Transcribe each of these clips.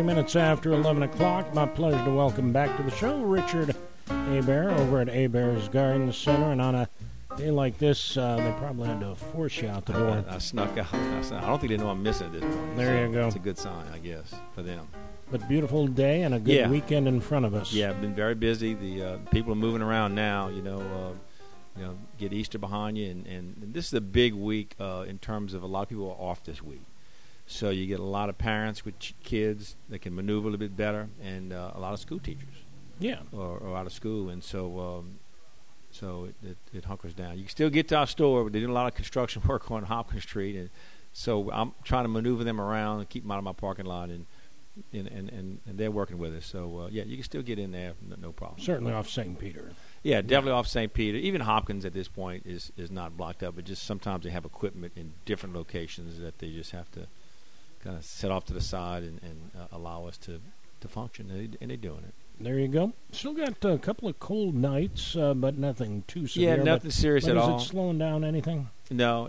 minutes after 11 o'clock. My pleasure to welcome back to the show Richard Hebert over at Hebert's Garden Center. And on a day like this, they probably had to force you out the door. I snuck out. I don't think they know I'm missing at this point. There you go. It's a good sign, I guess, for them. But beautiful day and a good weekend in front of us. Yeah, been very busy. The people are moving around now. Get Easter behind you, and this is a big week in terms of a lot of people are off this week. So you get a lot of parents with kids that can maneuver a little bit better, and a lot of school teachers. Yeah. Or out of school, and so it hunkers down. You can still get to our store, but they're doing a lot of construction work on Hopkins Street, and so I'm trying to maneuver them around and keep them out of my parking lot, and they're working with us. So, you can still get in there, no problem. Certainly off St. Peter. Yeah, definitely off St. Peter. Even Hopkins at this point is not blocked up, but just sometimes they have equipment in different locations that they just have to kind of set off to the side and allow us to function, and they're doing it. There you go. Still got a couple of cold nights, but nothing too severe. Yeah, nothing serious at all. Is it slowing down anything? No,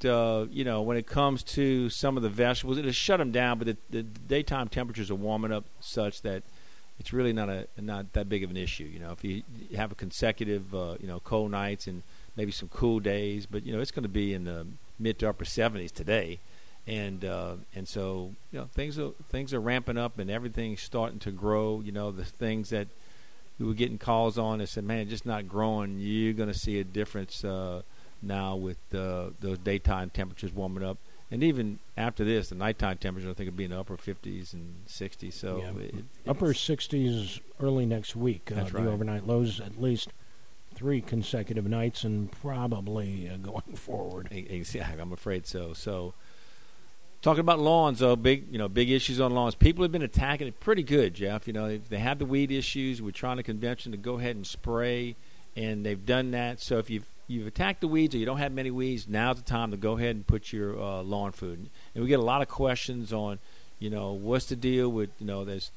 when it comes to some of the vegetables, it has shut them down, but the daytime temperatures are warming up such that it's really not that big of an issue. If you have a consecutive, cold nights and maybe some cool days, but it's going to be in the mid to upper 70s today. And so things are ramping up and everything's starting to grow. The things that we were getting calls on and said, man, it's just not growing. You're going to see a difference now with those daytime temperatures warming up, and even after this, the nighttime temperature I think will be in the upper 50s and 60s. So upper 60s early next week. That's the right. Overnight lows at least 3 consecutive nights, and probably going forward. Exactly, I'm afraid so. So. Talking about lawns, though, big issues on lawns. People have been attacking it pretty good, Jeff. They have the weed issues. We're trying to convince them to go ahead and spray, and they've done that. So if you've attacked the weeds or you don't have many weeds, now's the time to go ahead and put your lawn food. And we get a lot of questions on, what's the deal with, there's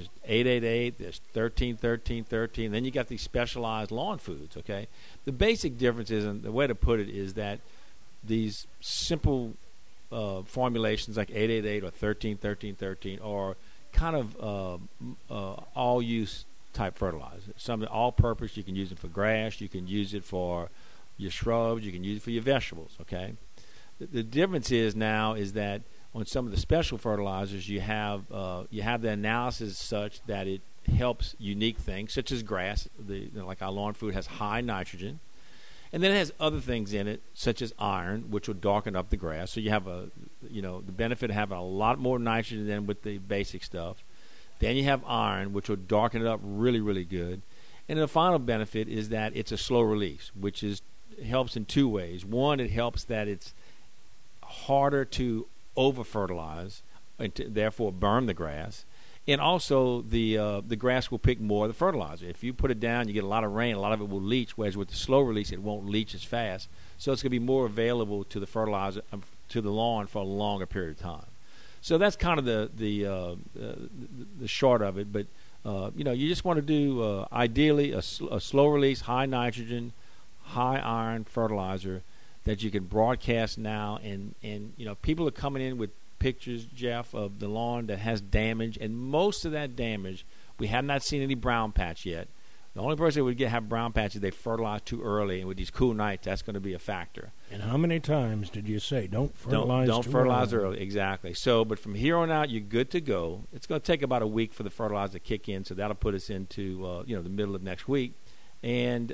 888, there's 13, then you got these specialized lawn foods. Okay, the basic difference is, and the way to put it is that these simple formulations like 888 or 13 are kind of all-use type fertilizer. Some all-purpose. You can use it for grass. You can use it for your shrubs. You can use it for your vegetables. Okay. The difference is that on some of the special fertilizers, you have the analysis such that it helps unique things such as grass. Like our lawn food has high nitrogen. And then it has other things in it, such as iron, which will darken up the grass. So you have the benefit of having a lot more nitrogen than with the basic stuff. Then you have iron, which will darken it up really, really good. And the final benefit is that it's a slow release, which helps in 2 ways. One, it helps that it's harder to over-fertilize and therefore burn the grass. And also, the grass will pick more of the fertilizer. If you put it down, you get a lot of rain, a lot of it will leach, whereas with the slow release, it won't leach as fast. So it's going to be more available to the fertilizer, to the lawn for a longer period of time. So that's kind of the short of it. But, you just want to do, ideally, a slow release, high nitrogen, high iron fertilizer that you can broadcast now. And people are coming in with pictures, Jeff, of the lawn that has damage, and most of that damage, we have not seen any brown patch yet. The only person that would have brown patches, they fertilize too early, and with these cool nights, that's going to be a factor. And how many times did you say don't fertilize Don't fertilize early, exactly. So, but from here on out, you're good to go. It's going to take about a week for the fertilizer to kick in, so that'll put us into the middle of next week, and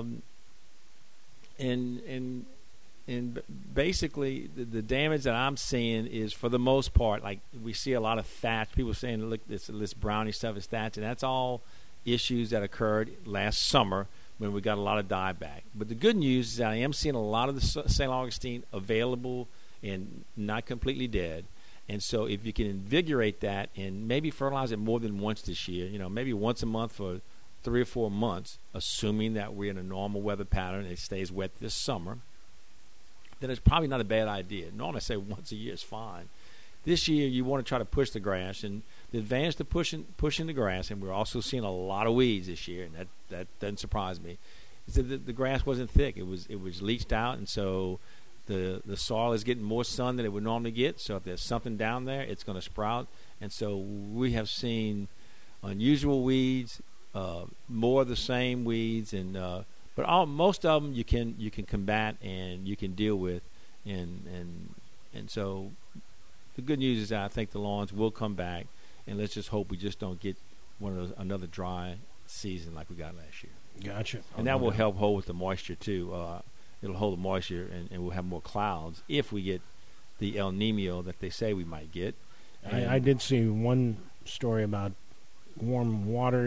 basically, the damage that I'm seeing is, for the most part, like we see a lot of thatch. People saying, look, this brownie stuff is thatch, and that's all issues that occurred last summer when we got a lot of dieback. But the good news is that I am seeing a lot of the St. Augustine available and not completely dead. And so if you can invigorate that and maybe fertilize it more than once this year, maybe once a month for 3 or 4 months, assuming that we're in a normal weather pattern and it stays wet this summer, then it's probably not a bad idea. Normally I say once a year is fine. This year you want to try to push the grass, and the advantage to pushing the grass, and we're also seeing a lot of weeds this year, and that doesn't surprise me, is that the grass wasn't thick. It was leached out, and so the soil is getting more sun than it would normally get. So if there's something down there, it's going to sprout. And so we have seen unusual weeds, more of the same weeds, and but most of them you can combat and you can deal with, and so the good news is that I think the lawns will come back, and let's just hope we just don't get another dry season like we got last year. Gotcha. And that will help hold with the moisture too. It'll hold the moisture, and we'll have more clouds if we get the El Nino that they say we might get. I did see one story about warm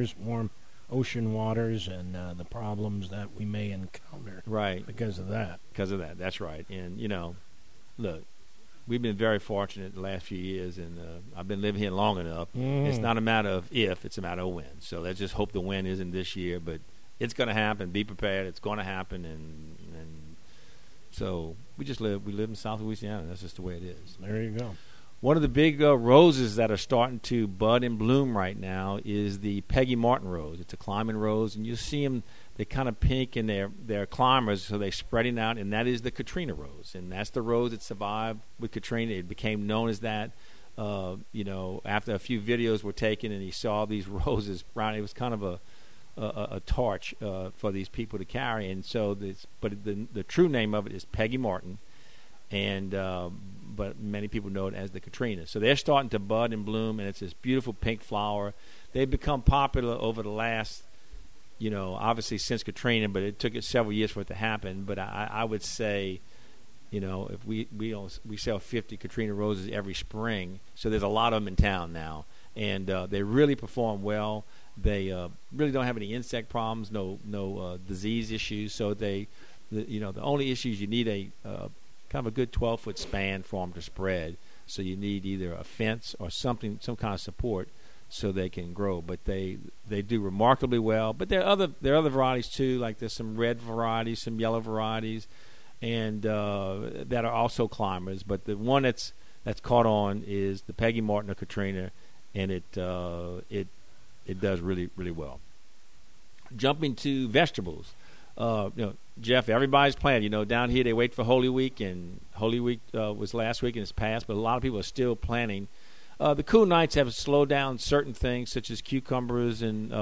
ocean waters, and the problems that we may encounter. Right. Because of that. That's right. And, look, we've been very fortunate the last few years, and I've been living here long enough. Mm. It's not a matter of if, it's a matter of when. So let's just hope the when isn't this year, but it's going to happen. Be prepared. It's going to happen, and so we live in South Louisiana. That's just the way it is. There you go. One of the big roses that are starting to bud and bloom right now is the Peggy Martin rose. It's a climbing rose, and you see them, they're kind of pink, and they're climbers, so they're spreading out, and that is the Katrina rose. And that's the rose that survived with Katrina. It became known as that, after a few videos were taken and he saw these roses around. It was kind of a torch for these people to carry. And so the true name of it is Peggy Martin, and but many people know it as the Katrina. So they're starting to bud and bloom, and it's this beautiful pink flower. They've become popular over the last, obviously since Katrina, but it took it several years for it to happen. But I would say, if we sell 50 Katrina roses every spring, so there's a lot of them in town now, and they really perform well. They really don't have any insect problems, no disease issues. So the only issues, you need a kind of a good 12-foot span for them to spread. So you need either a fence or some kind of support so they can grow. But they do remarkably well. But there are other varieties too. Like there's some red varieties, some yellow varieties, and that are also climbers. But the one that's caught on is the Peggy Martin or Katrina, and it does really, really well. Jumping to vegetables. Jeff, everybody's planning. Down here they wait for Holy Week, and Holy Week was last week and it's passed, but a lot of people are still planning. The cool nights have slowed down certain things, such as cucumbers and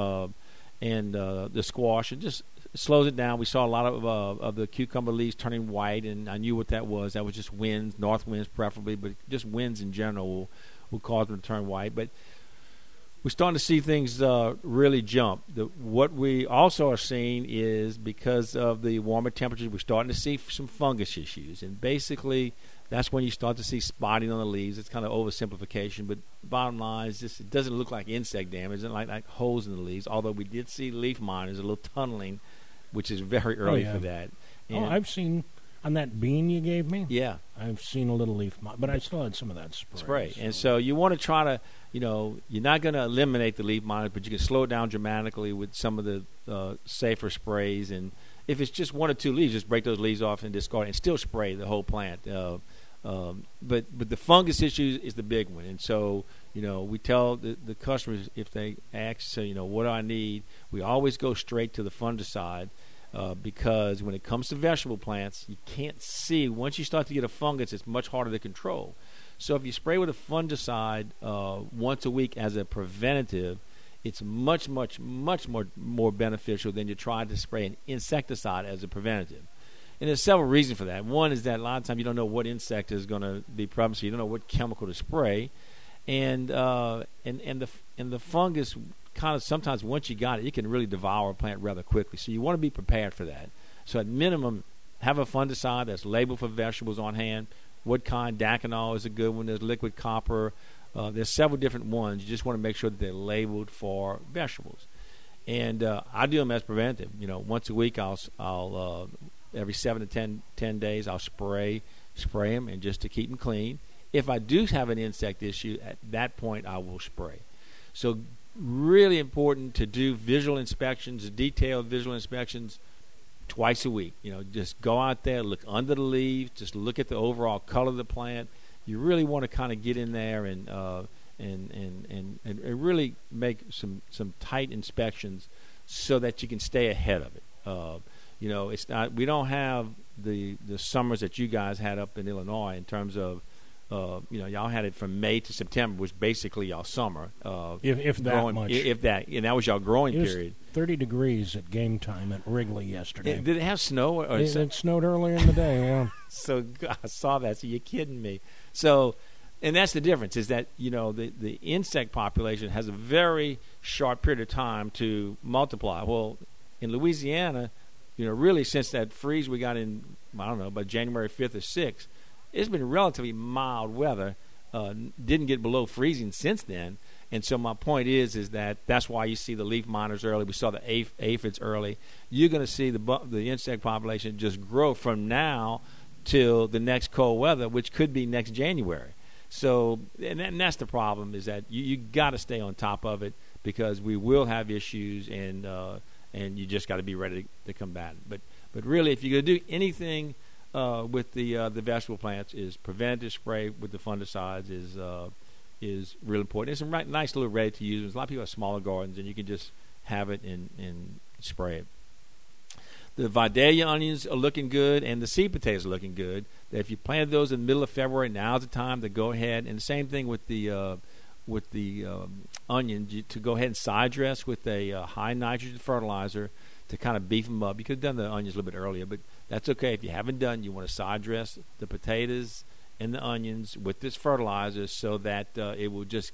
the squash. It just slows it down. We saw a lot of the cucumber leaves turning white, and I knew what that was. That was just winds, north winds preferably, but just winds in general will cause them to turn white. But we're starting to see things really jump. What we also are seeing is, because of the warmer temperatures, we're starting to see some fungus issues. And basically, that's when you start to see spotting on the leaves. It's kind of oversimplification, but bottom line is it doesn't look like insect damage. It doesn't look like holes in the leaves, although we did see leaf miners, a little tunneling, which is very early for that. And I've seen on that bean you gave me. Yeah. I've seen a little leaf miner, but I still had some of that spray. And so you want to try to, you're not going to eliminate the leaf miners, but you can slow it down dramatically with some of the safer sprays. And if it's just one or two leaves, just break those leaves off and discard it and still spray the whole plant. But the fungus issue is the big one. And so, we tell the customers, if they ask, what do I need? We always go straight to the fungicide. Because when it comes to vegetable plants, you can't see. Once you start to get a fungus, it's much harder to control. So if you spray with a fungicide once a week as a preventative, it's much, much, much more beneficial than you try to spray an insecticide as a preventative. And there's several reasons for that. One is that a lot of times you don't know what insect is going to be present, so you don't know what chemical to spray, and the fungus kind of sometimes once you got it, it can really devour a plant rather quickly. So you want to be prepared for that. So at minimum, have a fungicide that's labeled for vegetables on hand. What kind? Daconol is a good one. There's liquid copper. There's several different ones. You just want to make sure that they're labeled for vegetables. And I do them as preventive. Once a week, I'll every 7 to 10 days, I'll spray them, and just to keep them clean. If I do have an insect issue, at that point, I will spray. So really important to do visual inspections, detailed visual inspections twice a week. Just go out there, look under the leaves, just look at the overall color of the plant. You really want to kind of get in there and really make some tight inspections so that you can stay ahead of it. it's not. We don't have the summers that you guys had up in Illinois in terms of. Y'all had it from May to September, which basically y'all summer. If that growing, much. If that, and that was y'all growing it was period. 30 degrees at game time at Wrigley yesterday. Did it have snow? It snowed earlier in the day, yeah. So I saw that. So you're kidding me. So, and that's the difference is that, the insect population has a very short period of time to multiply. Well, in Louisiana, really since that freeze we got in, I don't know, by January 5th or 6th, it's been relatively mild weather. Didn't get below freezing since then. And so my point is that that's why you see the leaf miners early. We saw the aphids early. You're going to see the insect population just grow from now till the next cold weather, which could be next January. So, and that's the problem is that you got to stay on top of it because we will have issues and you just got to be ready to combat it. But really, if you're going to do anything with the vegetable plants, is preventative spray with the fungicides is real important. It's a nice little ready to use. There's a lot of people have smaller gardens, and you can just have it and spray it. The Vidalia onions are looking good, and the seed potatoes are looking good. If you planted those in the middle of February, now's the time to go ahead. And the same thing with the onions, to go ahead and side dress with a high nitrogen fertilizer to kind of beef them up. You could have done the onions a little bit earlier, but that's okay. If you haven't done, you want to side dress the potatoes and the onions with this fertilizer so that it will just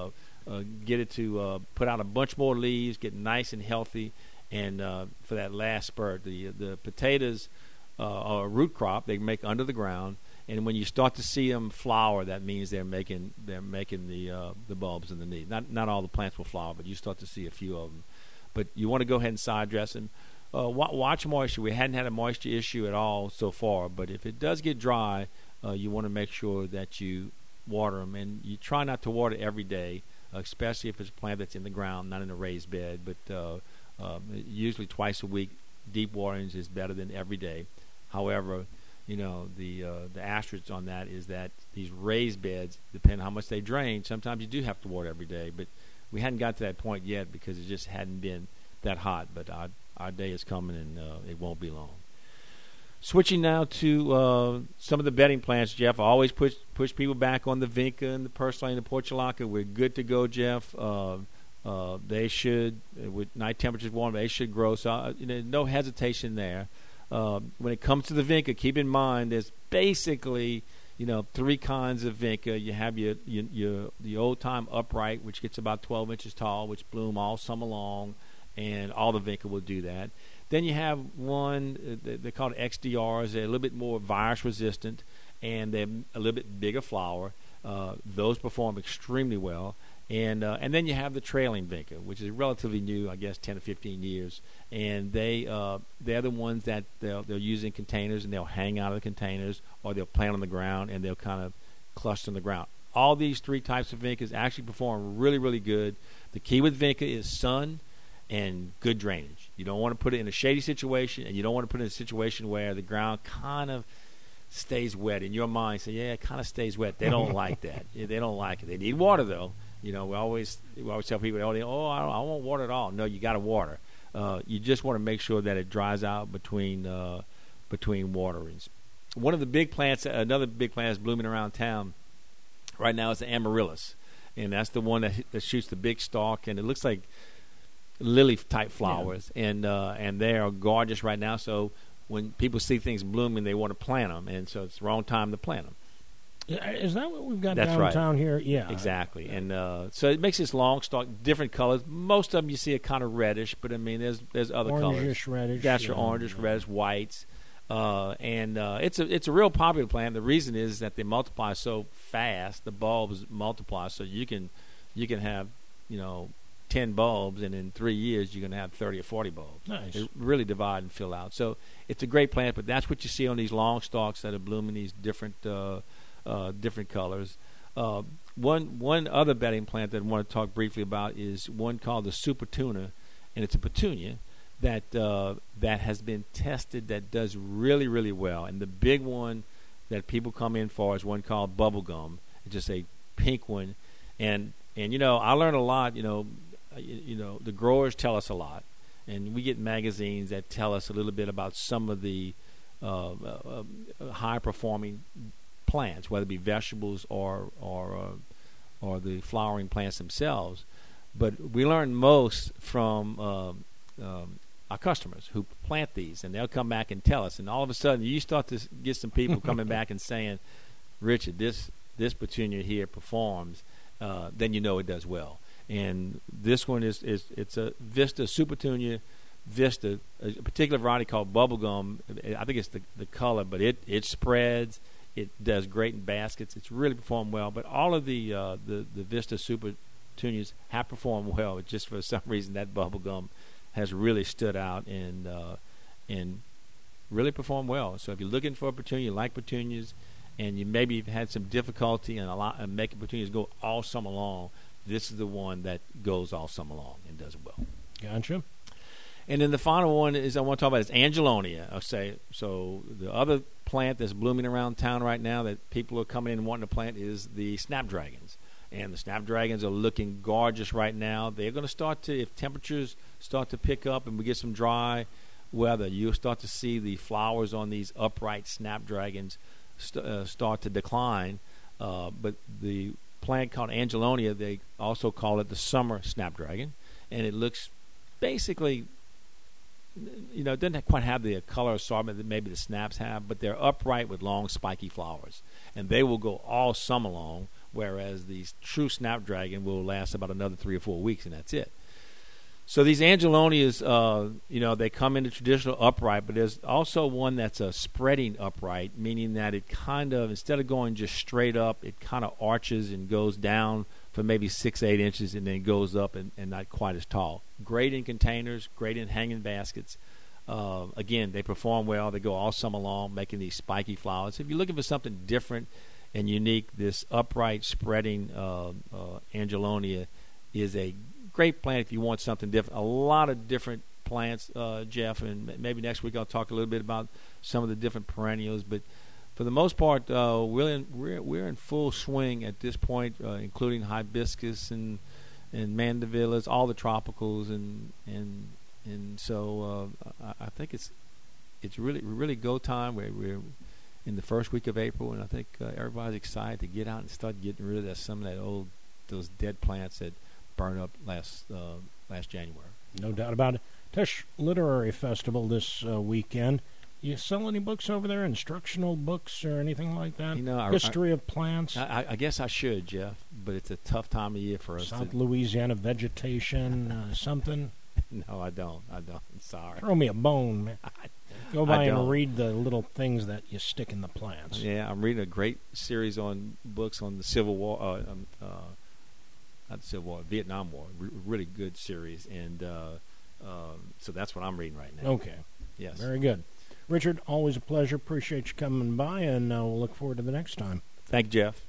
get it to put out a bunch more leaves, get nice and healthy. And for that last spurt, the potatoes are a root crop. They make under the ground, and when you start to see them flower, that means they're making the bulbs in the knee. Not all the plants will flower, but you start to see a few of them. But you want to go ahead and side dress them. Watch moisture. We hadn't had a moisture issue at all so far, but if it does get dry, you want to make sure that you water them, and you try not to water every day, especially if it's a plant that's in the ground, not in a raised bed. But usually twice a week, deep waterings is better than every day. However, the asterisk on that is that these raised beds, depending on how much they drain, sometimes you do have to water every day. But we hadn't got to that point yet because it just hadn't been that hot. But our day is coming, and it won't be long. Switching now to some of the bedding plants, Jeff. I always push people back on the Vinca and the Purslane and the Portulaca. We're good to go, Jeff. They should, with night temperatures warm, they should grow. So no hesitation there. When it comes to the Vinca, keep in mind there's basically three kinds of Vinca. You have the old time upright, which gets about 12 inches tall, which bloom all summer long, and all the Vinca will do that. Then you have one they're called XDRs. They're a little bit more virus resistant, and they're a little bit bigger flower. Those perform extremely well. And then you have the trailing Vinca, which is relatively new, I guess 10 to 15 years. And they're the ones that they'll use in containers, and they'll hang out of the containers, or they'll plant on the ground, and they'll kind of cluster on the ground. All these three types of Vincas actually perform really, really good. The key with Vinca is sun and good drainage. You don't want to put it in a shady situation, and you don't want to put it in a situation where the ground kind of stays wet. In your mind, say, yeah, it kind of stays wet. They don't like that. They don't like it. They need water, though. We always tell people, I won't water at all. No, you got to water. You just want to make sure that it dries out between waterings. One of the big plants, another big plant that's blooming around town right now is the amaryllis, and that's the one that shoots the big stalk, and it looks like lily-type flowers, yeah. And they are gorgeous right now. So when people see things blooming, they want to plant them, and so it's the wrong time to plant them. Is that what we've got That's downtown right. here? Yeah. Exactly. And so it makes this long stalk, different colors. Most of them you see are kind of reddish, but I mean there's other colors. Orangish, reddish. That's your orangish, reddish, whites. It's a real popular plant. The reason is that they multiply so fast. The bulbs multiply, so you can have 10 bulbs, and in 3 years you're going to have 30 or 40 bulbs. Nice. They really divide and fill out. So it's a great plant, but that's what you see on these long stalks that are blooming these different colors. One other bedding plant that I want to talk briefly about is one called the Super Tuna, and it's a petunia that has been tested that does really, really well. And the big one that people come in for is one called Bubblegum. It's just a pink one, and I learned a lot. The growers tell us a lot, and we get magazines that tell us a little bit about some of the high-performing plants, whether it be vegetables or the flowering plants themselves. But we learn most from our customers who plant these, and they'll come back and tell us. And all of a sudden, you start to get some people coming back and saying, "Richard, this petunia here performs." Then you know it does well. And this one it's a Vista Super Petunia Vista, a particular variety called Bubblegum. I think it's the color, but it spreads. It does great in baskets. It's really performed well. But all of the Vista Super Petunias have performed well. It's just for some reason that Bubblegum has really stood out and really performed well. So if you're looking for a petunia, you like petunias, and you maybe you've had some difficulty and making petunias go all summer long, this is the one that goes all summer long and does well. Gotcha. And then the final one I want to talk about is Angelonia. So the other plant that's blooming around town right now that people are coming in and wanting to plant is the snapdragons. And the snapdragons are looking gorgeous right now. They're going to start to, if temperatures start to pick up and we get some dry weather, you'll start to see the flowers on these upright snapdragons start to decline. But the plant called Angelonia, they also call it the summer snapdragon. And it looks basically, it doesn't quite have the color assortment that maybe the snaps have, but they're upright with long spiky flowers. And they will go all summer long, whereas the true snapdragon will last about another 3 or 4 weeks, and that's it. So these Angelonias, they come in the traditional upright, but there's also one that's a spreading upright, meaning that it kind of, instead of going just straight up, it kind of arches and goes down for maybe 6 to 8 inches and then goes up and not quite as tall. Great in containers, great in hanging baskets. Again, they perform well. They go all summer long, making these spiky flowers. If you're looking for something different and unique, this upright spreading Angelonia is a great plant if you want something different. A lot of different plants, Jeff, and maybe next week I'll talk a little bit about some of the different perennials. But for the most part, we're in full swing at this point, including hibiscus and mandevillas, all the tropicals, and so I think it's really go time. We're in the first week of April, and I think everybody's excited to get out and start getting rid of some of those dead plants that burned up last January. No doubt about it. Tisch Literary Festival this weekend. You sell any books over there, instructional books or anything like that? History of plants? I guess I should, Jeff, but it's a tough time of year for us. South Louisiana vegetation, something? No, I don't. Sorry. Throw me a bone, man. Go by and read the little things that you stick in the plants. Yeah, I'm reading a great series on books on the Civil War, not the Civil War, Vietnam War. Really good series, and so that's what I'm reading right now. Okay. Yes. Very good. Richard, always a pleasure. Appreciate you coming by, and we'll look forward to the next time. Thank you, Jeff.